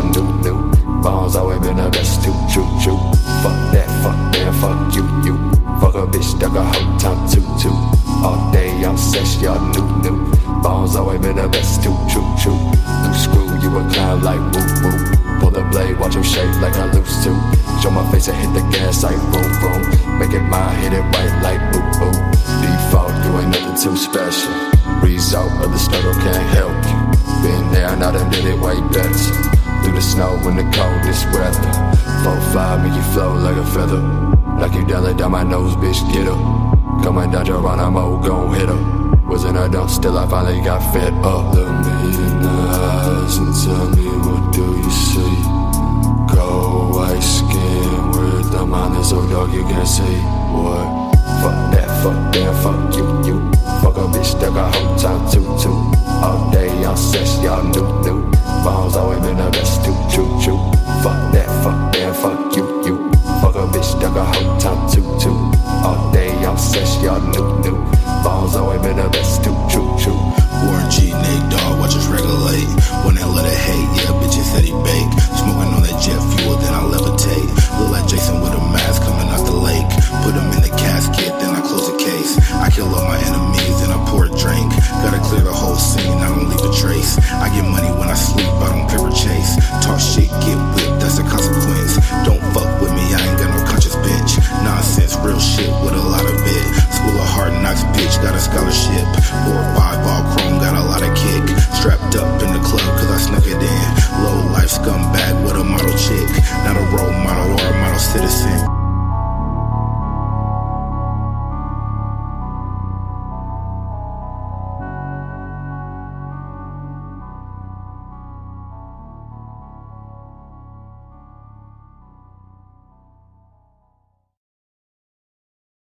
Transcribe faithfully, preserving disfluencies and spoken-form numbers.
new, new. Ball's always been the best, too, true, true. Fuck that, fuck that, fuck you, you. Fuck a bitch, duck a hoe, time, two, two. All day I'm sex, y'all new, new. Ball's always been the best, too, true, true. Loose screw, you a clown like woo, woo. Pull the blade, watch him shake like I lose to. Show my face and hit the gas like boom, boom. Make it mine, hit it right like boo, boo. Default, you ain't nothing too special. Result of the struggle can't help you. Been there, now done did it way better. Through the snow in the coldest weather. Four five, make you flow like a feather. Like you dialing down my nose, bitch, get her. Coming down Geronimo, gon' hit her. Wasn't I dumb, still I finally got fed up. Look me in the eyes and tell me what do